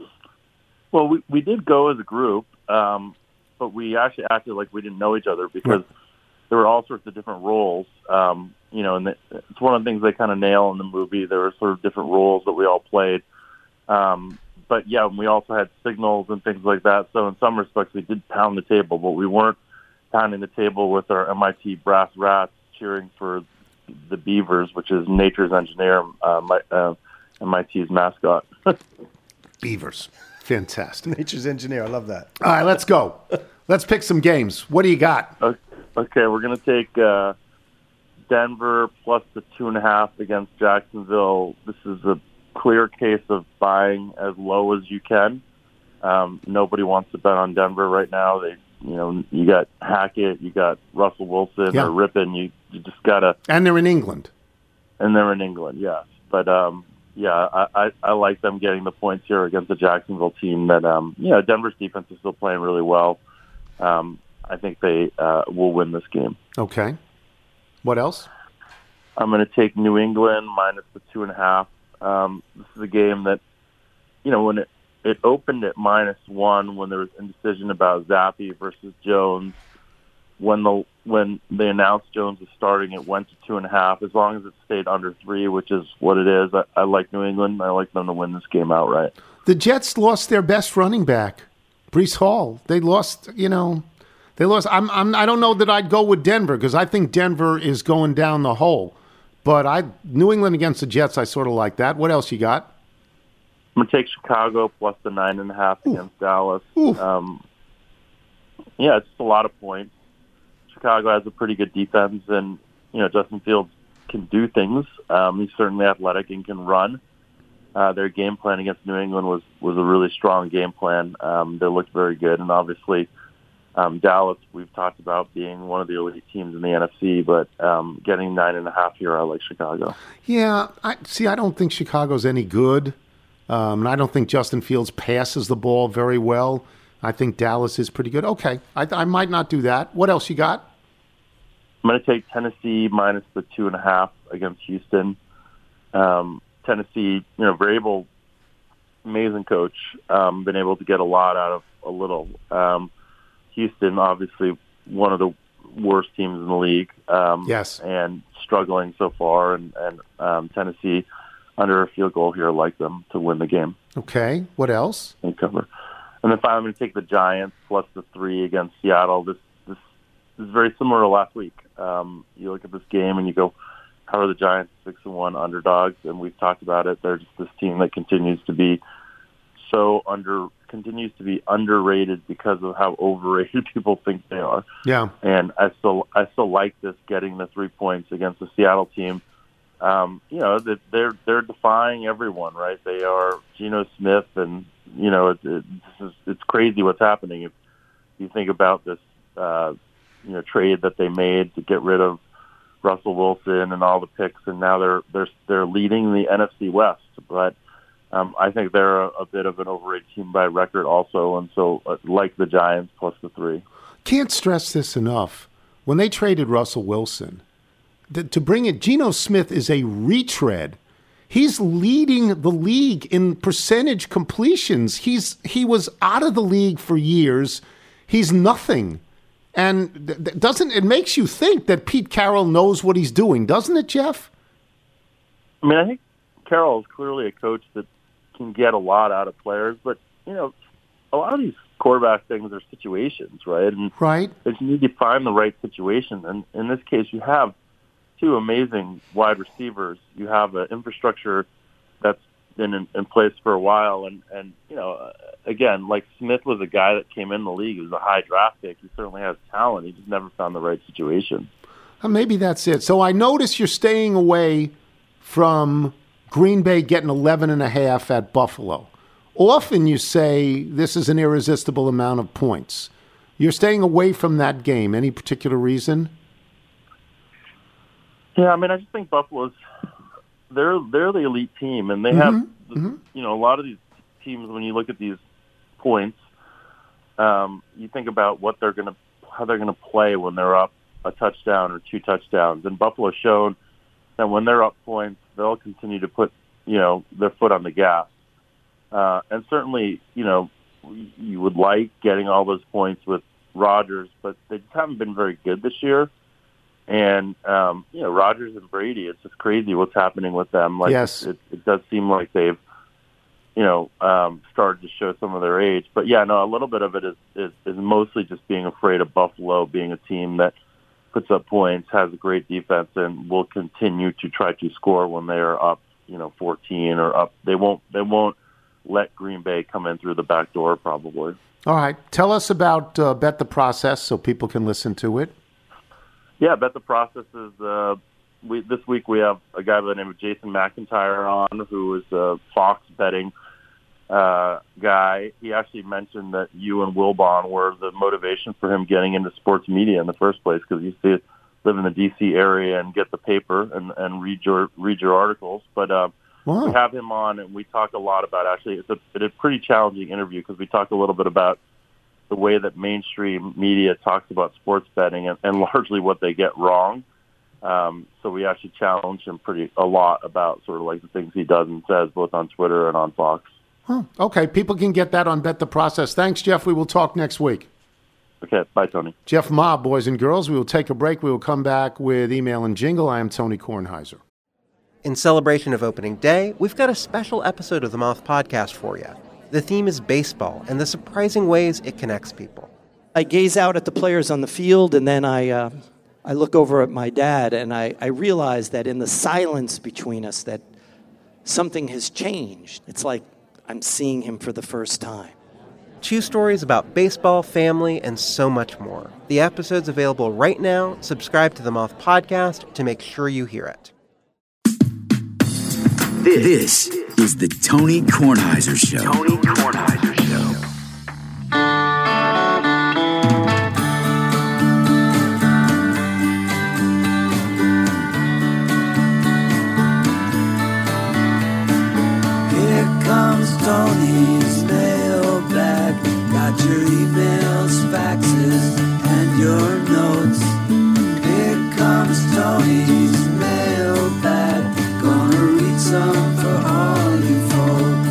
Well, we, we did go as a group, um, but we actually acted like we didn't know each other because right. there were all sorts of different roles. Um, you know, and it's one of the things they kind of nail in the movie. There were sort of different roles that we all played. Um, but, yeah, we also had signals and things like that. So in some respects, we did pound the table, but we weren't pounding the table with our M I T brass rats cheering for the Beavers, which is nature's engineer, uh, my, uh, M I T's mascot. Beavers. Fantastic. Nature's engineer. I love that. All right, let's go. Let's pick some games. What do you got? Okay, we're going to take uh, Denver plus the two and a half against Jacksonville. This is a clear case of buying as low as you can. Um, nobody wants to bet on Denver right now. They, you know, you got Hackett, you got Russell Wilson yeah. or Rippon. You, you just gotta. And they're in England. And they're in England, yes. But um, yeah, I, I, I like them getting the points here against the Jacksonville team. That um, you know, Denver's defense is still playing really well. Um, I think they uh, will win this game. Okay. What else? I'm going to take New England minus the two and a half. Um, this is a game that, you know, when it, it opened at minus one, when there was indecision about Zappi versus Jones, when the when they announced Jones was starting, it went to two and a half. As long as it stayed under three, which is what it is, I, I like New England. I like them to win this game outright. The Jets lost their best running back, Breece Hall. They lost, you know, they lost. I'm, I'm, I don't know that I'd go with Denver because I think Denver is going down the hole. But I New England against the Jets, I sort of like that. What else you got? I'm going to take Chicago plus the nine and a half Ooh. against Dallas. Ooh. Um, yeah, it's just a lot of points. Chicago has a pretty good defense, and you know Justin Fields can do things. Um, he's certainly athletic and can run. Uh, their game plan against New England was was a really strong game plan. Um, they looked very good, and obviously um, Dallas we've talked about being one of the elite teams in the N F C, but um, getting nine and a half here, I like Chicago. Yeah, I see. I don't think Chicago's any good, um, and I don't think Justin Fields passes the ball very well. I think Dallas is pretty good. Okay, I, I might not do that. What else you got? I'm going to take Tennessee minus the two and a half against Houston. Um, Tennessee, you know, very able, amazing coach, um, been able to get a lot out of a little. Um, Houston, obviously, one of the worst teams in the league. Um, yes. And struggling so far, and, and um, Tennessee, under a field goal here, like them to win the game. Okay, what else? And cover. And then finally, I'm going to take the Giants plus the three against Seattle. This this, this is very similar to last week. Um, you look at this game and you go, how are the Giants six and one underdogs? And we've talked about it. They're just this team that continues to be so under continues to be underrated because of how overrated people think they are. Yeah. And I still I still like this getting the three points against the Seattle team. Um, you know, that they're they're defying everyone, right? They are Geno Smith, and you know, it, it, this is, it's crazy what's happening. If you think about this, uh, you know, trade that they made to get rid of Russell Wilson and all the picks, and now they're they're they're leading the N F C West. But um, I think they're a, a bit of an overrated team by record, also, and so uh, like the Giants plus the three. Can't stress this enough. When they traded Russell Wilson, th- to bring it, Geno Smith is a retread. He's leading the league in percentage completions. He's he was out of the league for years. He's nothing. And th- th- doesn't it makes you think that Pete Carroll knows what he's doing, doesn't it, Jeff? I mean, I think Carroll is clearly a coach that can get a lot out of players, but you know, a lot of these quarterback things are situations, right? And right. You need to find the right situation. And in this case, you have two amazing wide receivers. You have an infrastructure that's been in, in place for a while. And, and, you know, again, like Smith was a guy that came in the league. He was a high draft pick. He certainly has talent. He just never found the right situation. Uh, maybe that's it. So I notice you're staying away from Green Bay getting eleven and a half at Buffalo. Often you say this is an irresistible amount of points. You're staying away from that game. Any particular reason? Yeah, I mean, I just think Buffalo's they're they're the elite team, and they mm-hmm. have mm-hmm. you know a lot of these teams. When you look at these points, um, you think about what they're going to how they're going to play when they're up a touchdown or two touchdowns. And Buffalo's shown that when they're up points, they'll continue to put you know their foot on the gas. Uh, and certainly, you know, you would like getting all those points with Rodgers, but they just haven't been very good this year. And, um, you know, Rodgers and Brady, it's just crazy what's happening with them. Like, yes. it, it does seem like they've, you know, um, started to show some of their age. But, yeah, no, a little bit of it is, is, is mostly just being afraid of Buffalo being a team that puts up points, has a great defense, and will continue to try to score when they are up, you know, fourteen or up. They won't, they won't let Green Bay come in through the back door, probably. All right. Tell us about uh, Bet the Process so people can listen to it. Yeah, Bet the Process is, uh, we, this week we have a guy by the name of Jason McIntyre on, who is a Fox betting uh, guy. He actually mentioned that you and Wilbon were the motivation for him getting into sports media in the first place, because he used to live in the D C area and get the paper and, and read your read your articles. But uh, wow. we have him on, and we talk a lot about, actually, it's a, it's a pretty challenging interview, because we talk a little bit about the way that mainstream media talks about sports betting and, and largely what they get wrong. Um, so we actually challenge him pretty a lot about sort of like the things he does and says, both on Twitter and on Fox. Huh. Okay, people can get that on Bet the Process. Thanks, Jeff. We will talk next week. Okay, bye, Tony. Jeff Ma, boys and girls. We will take a break. We will come back with email and jingle. I am Tony Kornheiser. In celebration of opening day, we've got a special episode of the Moth Podcast for you. The theme is baseball and the surprising ways it connects people. I gaze out at the players on the field, and then I uh, I look over at my dad, and I, I realize that in the silence between us that something has changed. It's like I'm seeing him for the first time. Two stories about baseball, family, and so much more. The episode's available right now. Subscribe to the Moth Podcast to make sure you hear it. This is the Tony Kornheiser Show. Tony Kornheiser Show. Here comes Tony's mailbag. Got your emails, faxes, and your notes. Here comes Tony's mailbag. Gonna read some for all you folks.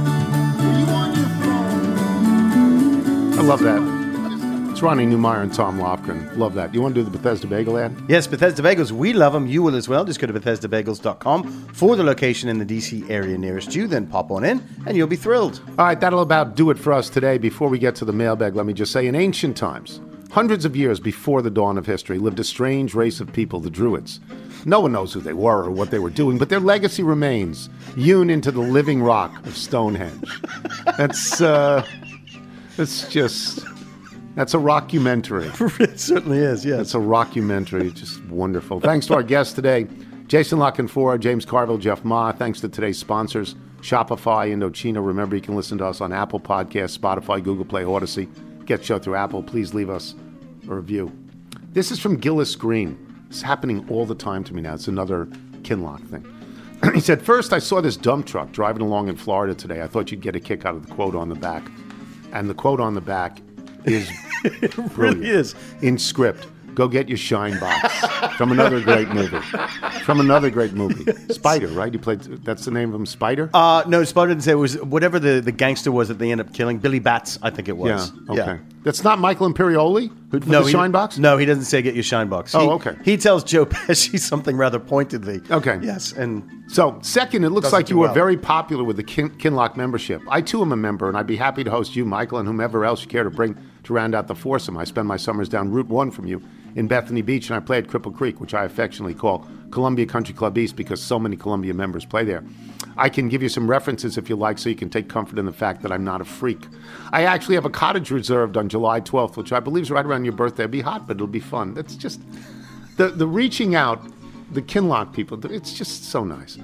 I love that. It's Ronnie Newmeyer and Tom Lofgren. Love that. You want to do the Bethesda Bagel ad? Yes, Bethesda Bagels. We love them. You will as well. Just go to Bethesda Bagels dot com for the location in the D C area nearest you. Then pop on in and you'll be thrilled. All right, that'll about do it for us today. Before we get to the mailbag, let me just say, in ancient times, hundreds of years before the dawn of history, lived a strange race of people, the Druids. No one knows who they were or what they were doing, but their legacy remains hewn into the living rock of Stonehenge. That's, uh, that's just, that's a rockumentary. It certainly is, yes. It's a rockumentary. It's just wonderful. Thanks to our guests today, Jason Lockenfora, James Carville, Jeff Ma. Thanks to today's sponsors, Shopify, Indochino. Remember, you can listen to us on Apple Podcasts, Spotify, Google Play, Odyssey. Get the show through Apple. Please leave us a review. This is from Gillis Green. It's happening all the time to me now. It's another Kinlock thing. He said, first, I saw this dump truck driving along in Florida today. I thought you'd get a kick out of the quote on the back. And the quote on the back is it really is. In script. Go get your shine box from another great movie. From another great movie. Spider, right? You played, that's the name of him, Spider? Uh, no, Spider didn't say it was whatever the, the gangster was that they ended up killing. Billy Bats, I think it was. Yeah, okay. Yeah. That's not Michael Imperioli? Who, no, the shine box? No, he doesn't say get your shine box. He, oh, okay. He tells Joe Pesci something rather pointedly. Okay. Yes, and... So, second, it looks like you well. were very popular with the Kin- Kinlock membership. I, too, am a member, and I'd be happy to host you, Michael, and whomever else you care to bring to round out the foursome. I spend my summers down Route one from you in Bethany Beach, and I play at Cripple Creek, which I affectionately call Columbia Country Club East because so many Columbia members play there. I can give you some references if you like so you can take comfort in the fact that I'm not a freak. I actually have a cottage reserved on July twelfth, which I believe is right around your birthday. It'll be hot, but it'll be fun. That's just the, the reaching out, the Kinlock people, it's just so nice.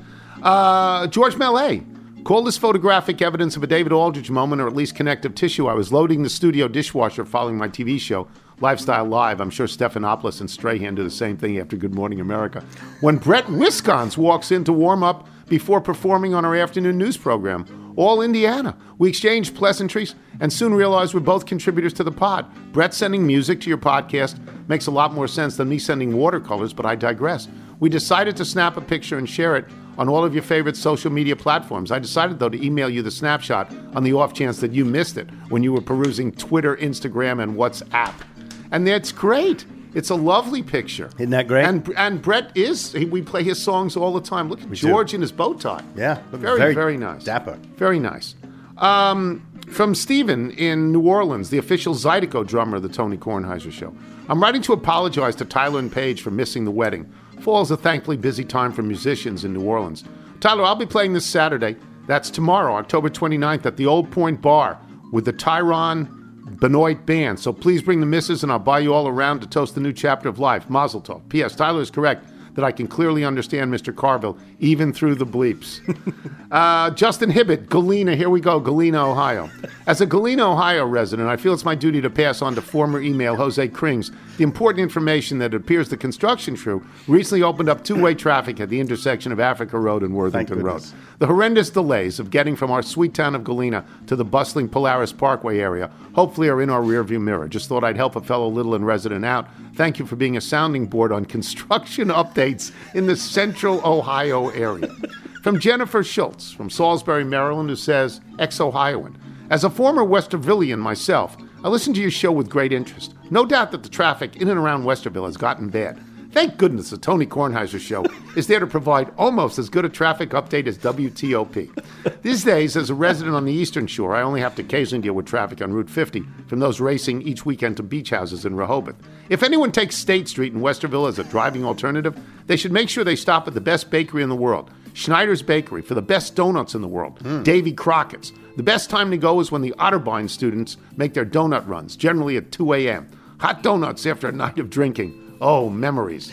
Uh, George Mallet. Call this photographic evidence of a David Aldrich moment or at least connective tissue. I was loading the studio dishwasher following my T V show, Lifestyle Live. I'm sure Stephanopoulos and Strahan do the same thing after Good Morning America. When Brett Wisconsin walks in to warm up before performing on our afternoon news program, all Indiana. We exchanged pleasantries and soon realized we're both contributors to the pod. Brett sending music to your podcast makes a lot more sense than me sending watercolors, but I digress. We decided to snap a picture and share it on all of your favorite social media platforms. I decided, though, to email you the snapshot on the off chance that you missed it when you were perusing Twitter, Instagram, and WhatsApp. And that's great. It's a lovely picture. Isn't that great? And and Brett is, he, we play his songs all the time. Look at We George do. in his bow tie. Yeah. Very, very, very nice. Dapper. Very nice. Um, from Steven in New Orleans, the official Zydeco drummer of the Tony Kornheiser Show. I'm writing to apologize to Tyler and Paige for missing the wedding. Fall is a thankfully busy time for musicians in New Orleans. Tyler, I'll be playing this Saturday. That's tomorrow, October twenty-ninth, at the Old Point Bar with the Tyron Benoit Band. So please bring the missus and I'll buy you all around to toast the new chapter of life. Mazel tov. P S. Tyler is correct that I can clearly understand Mister Carville, even through the bleeps. uh, Justin Hibbett, Galena. Here we go, Galena, Ohio. As a Galena, Ohio resident, I feel it's my duty to pass on to former email Jose Krings the important information that it appears the construction crew recently opened up two-way traffic at the intersection of Africa Road and Worthington Road. The horrendous delays of getting from our sweet town of Galena to the bustling Polaris Parkway area hopefully are in our rearview mirror. Just thought I'd help a fellow Littleton resident out. Thank you for being a sounding board on construction updates in the central Ohio area. From Jennifer Schultz from Salisbury, Maryland, who says, ex-Ohioan, as a former Westervillian myself, I listen to your show with great interest. No doubt that the traffic in and around Westerville has gotten bad. Thank goodness the Tony Kornheiser Show is there to provide almost as good a traffic update as W T O P. These days, as a resident on the Eastern Shore, I only have to occasionally deal with traffic on Route fifty from those racing each weekend to beach houses in Rehoboth. If anyone takes State Street in Westerville as a driving alternative, they should make sure they stop at the best bakery in the world, Schneider's Bakery, for the best donuts in the world, mm. Davy Crockett's. The best time to go is when the Otterbein students make their donut runs, generally at two a.m. Hot donuts after a night of drinking. Oh, memories.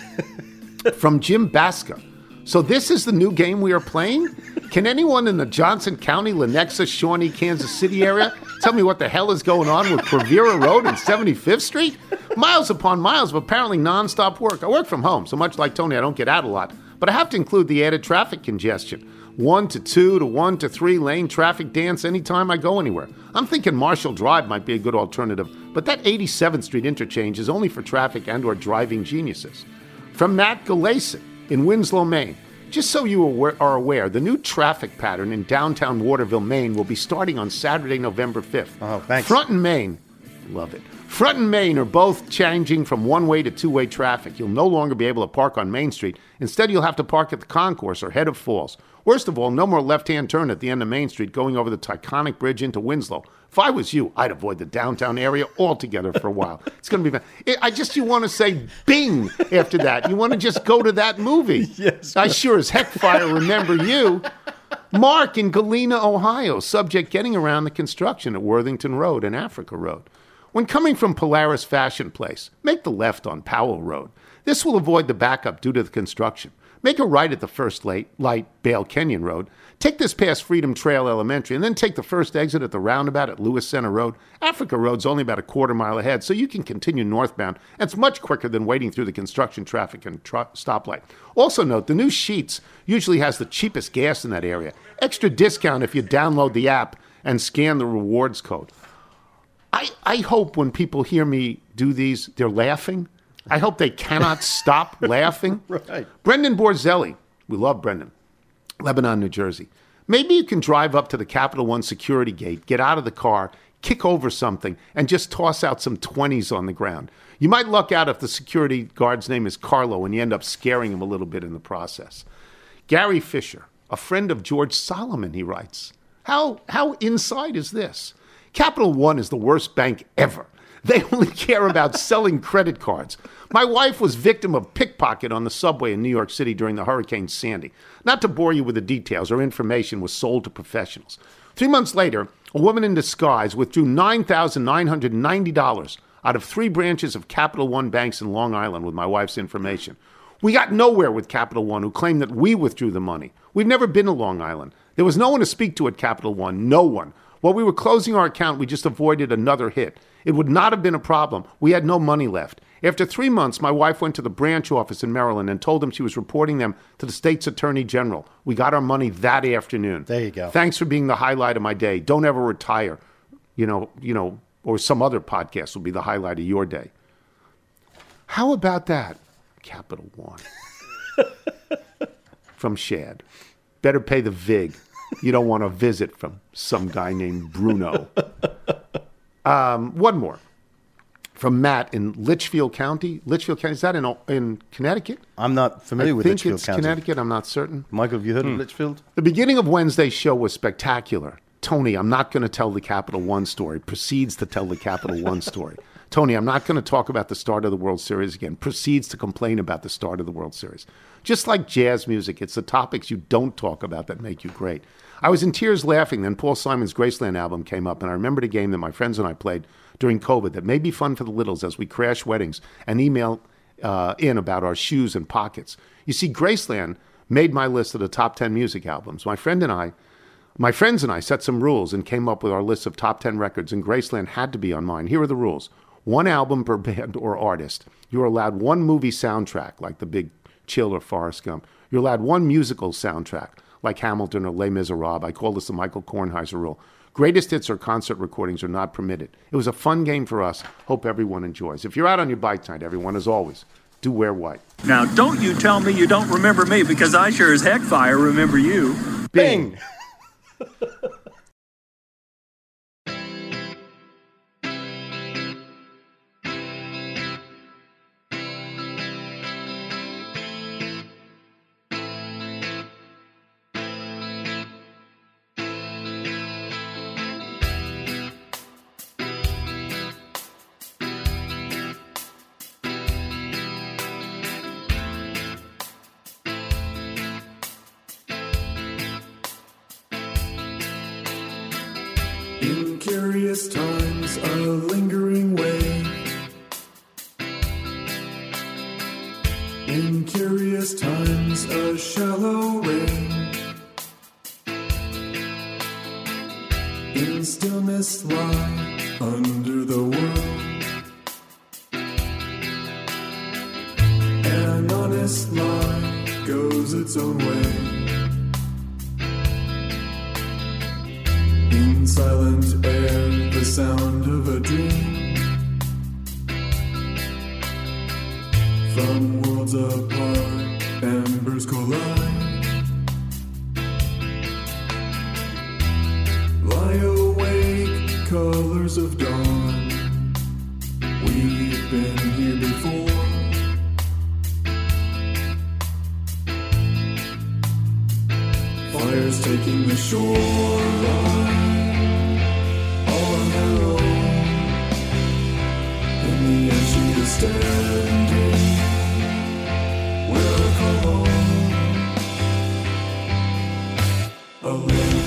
From Jim Baska. So this is the new game we are playing? Can anyone in the Johnson County, Lenexa, Shawnee, Kansas City area tell me what the hell is going on with Quivira Road and seventy-fifth Street? Miles upon miles of apparently nonstop work. I work from home, so much like Tony, I don't get out a lot. But I have to include the added traffic congestion. One to two to one to three lane traffic dance anytime I go anywhere. I'm thinking Marshall Drive might be a good alternative, but that eighty-seventh Street interchange is only for traffic and or driving geniuses. From Matt Galason in Winslow, Maine. Just so you are aware, the new traffic pattern in downtown Waterville, Maine will be starting on Saturday, November fifth. Oh, thanks. Front and Main Love it. Front and Main are both changing from one-way to two-way traffic. You'll no longer be able to park on Main Street. Instead, you'll have to park at the concourse or head of Falls. Worst of all, no more left-hand turn at the end of Main Street going over the Taconic Bridge into Winslow. If I was you, I'd avoid the downtown area altogether for a while. It's going to be bad. I just, you want to say bing after that. You want to just go to that movie. Yes. I sure as heck fire remember you. Mark in Galena, Ohio, subject getting around the construction at Worthington Road and Africa Road. When coming from Polaris Fashion Place, make the left on Powell Road. This will avoid the backup due to the construction. Make a right at the first light, light Bale Kenyon Road. Take this past Freedom Trail Elementary and then take the first exit at the roundabout at Lewis Center Road. Africa Road's only about a quarter mile ahead, so you can continue northbound. And it's much quicker than waiting through the construction traffic and tr- stoplight. Also note, the new Sheetz usually has the cheapest gas in that area. Extra discount if you download the app and scan the rewards code. I, I hope when people hear me do these, they're laughing. I hope they cannot stop laughing. Right. Brendan Borzelli. We love Brendan. Lebanon, New Jersey. Maybe you can drive up to the Capital One security gate, get out of the car, kick over something, and just toss out some twenties on the ground. You might luck out if the security guard's name is Carlo and you end up scaring him a little bit in the process. Gary Fisher, a friend of George Solomon, he writes. How, how inside is this? Capital One is the worst bank ever. They only care about selling credit cards. My wife was victim of pickpocket on the subway in New York City during the Hurricane Sandy. Not to bore you with the details, her information was sold to professionals. Three months later, a woman in disguise withdrew nine thousand nine hundred ninety dollars out of three branches of Capital One banks in Long Island with my wife's information. We got nowhere with Capital One, who claimed that we withdrew the money. We've never been to Long Island. There was no one to speak to at Capital One, no one. While we were closing our account, we just avoided another hit. It would not have been a problem. We had no money left. After three months, my wife went to the branch office in Maryland and told them she was reporting them to the state's attorney general. We got our money that afternoon. There you go. Thanks for being the highlight of my day. Don't ever retire, you know, you know, or some other podcast will be the highlight of your day. How about that, Capital One? From Shad. Better pay the vig. You don't want a visit from some guy named Bruno. Um, one more. From Matt in Litchfield County. Litchfield County, is that in in Connecticut? I'm not familiar I with think Litchfield it's County. Connecticut, I'm not certain. Michael, have you heard Hmm. of Litchfield? The beginning of Wednesday's show was spectacular. Tony, I'm not going to tell the Capital One story. Proceeds to tell the Capital One story. Tony, I'm not going to talk about the start of the World Series again. Proceeds to complain about the start of the World Series. Just like jazz music, it's the topics you don't talk about that make you great. I was in tears laughing. Then Paul Simon's Graceland album came up, and I remembered a game that my friends and I played during COVID that may be fun for the littles as we crash weddings and email uh, in about our shoes and pockets. You see, Graceland made my list of the top ten music albums. My friend and I, my friends and I set some rules and came up with our list of top ten records, and Graceland had to be on mine. Here are the rules. One album per band or artist. You're allowed one movie soundtrack, like The Big Chill or Forrest Gump. You're allowed one musical soundtrack, like Hamilton or Les Miserables. I call this the Michael Kornheiser rule. Greatest hits or concert recordings are not permitted. It was a fun game for us. Hope everyone enjoys. If you're out on your bike tonight, everyone, as always, do wear white. Now, don't you tell me you don't remember me, because I sure as heck fire remember you. Bing. In curious times, a lingering wave. In curious times, a shallow rain. In stillness lie under the world. An honest lie goes its own way. In silent air, the sound of a dream. From worlds apart, embers collide. Lie awake, colors of dawn. Fire's taking the shoreline all on her own. In the end she is standing where I call home. Alone.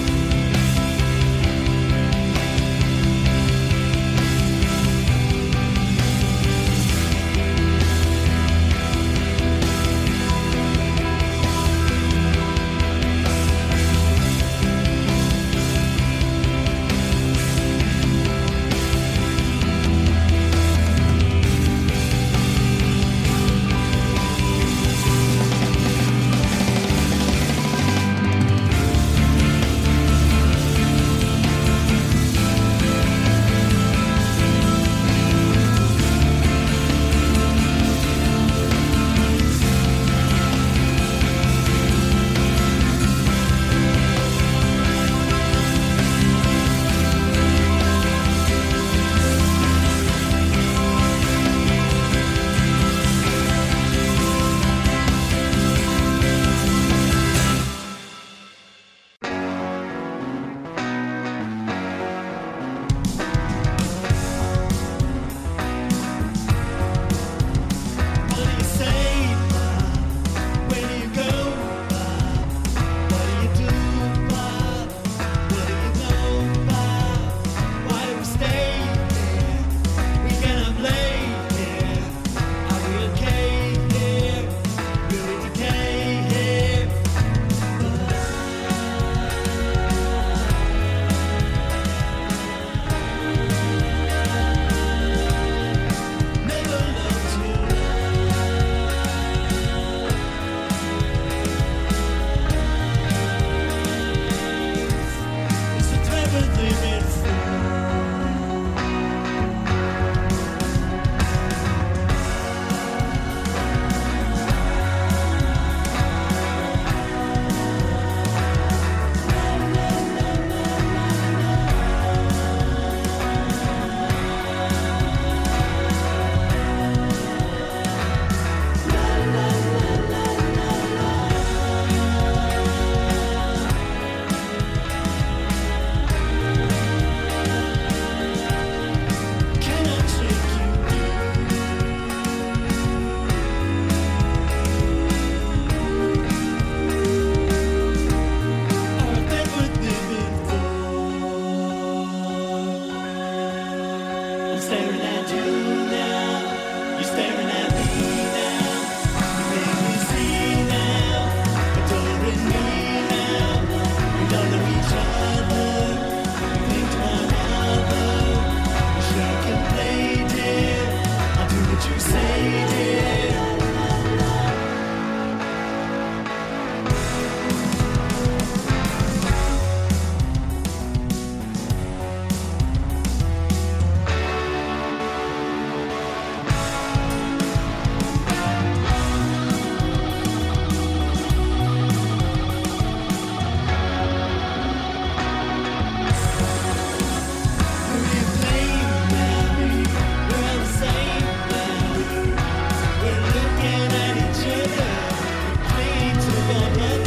We're looking at each other, praying to God.